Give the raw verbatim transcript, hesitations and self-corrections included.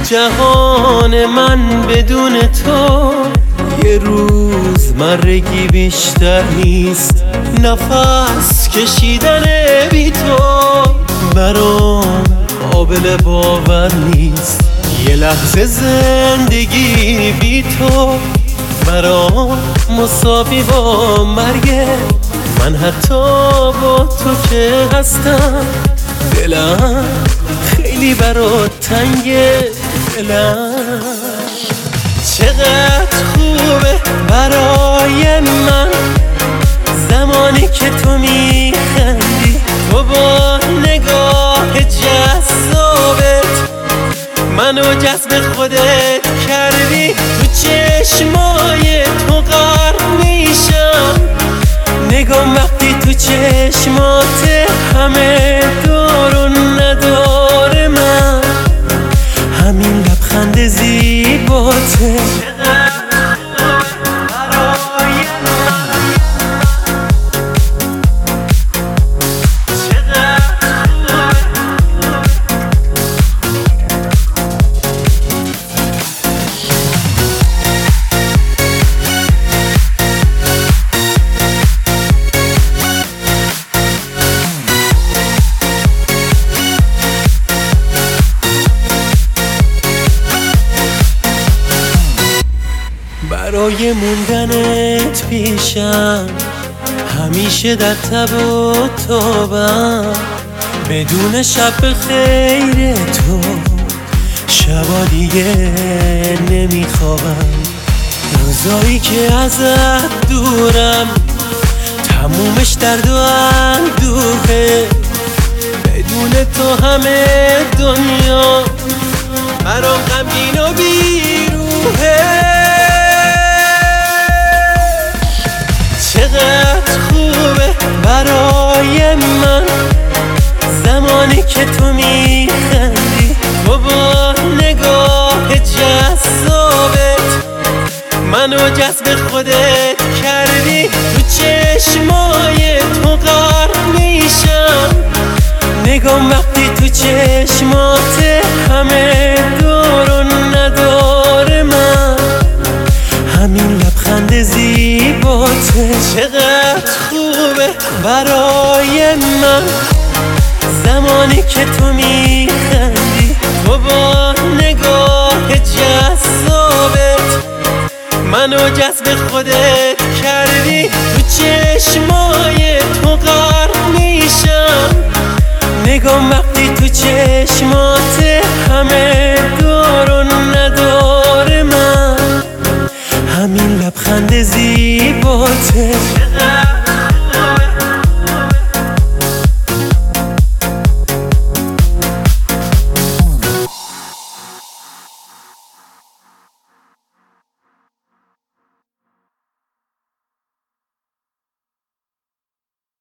جهان من بدون تو یه روز مرگی بیشتر نیست. نفس کشیدن بی تو برام قابل باور نیست. یه لحظه زندگی بی تو برام مساوی با مرگه. من حتی با تو که هستم دلم خیلی برات تنگه. دلم چقدر خوبه برای من زمانی که تو میخندی. تو با نگاه جذابت منو جذب خودت کردی. تو چشمای تو غرق میشم. نگام وقتی تو چشمات همه دارون نداره من. همین لبخند زیباته برای موندنت پیشم. همیشه در تب و تابم بدون شب خیر تو. شبا دیگه نمیخوابم. روزایی که ازت دورم تمومش درد و اندوهه. بدون تو همه دنیا برام غمگین و بیروحه. چقدر خوبه برای من زمانی که تو میخندی. تو با نگاه جذابت منو جذب خودت کردی. تو چشمای تو غرق میشم. نگام وقتی تو چشمات همه دارون نداره من. همین لبخند زیباته چقدر خوبه برای من زمانی که تو میخندی. تو با نگاه جذابت منو جذب خودت کردی. تو چشمای تو غرق میشم. نگام وقتی تو چشمات همه دارون نداره من. همین لبخند زیباته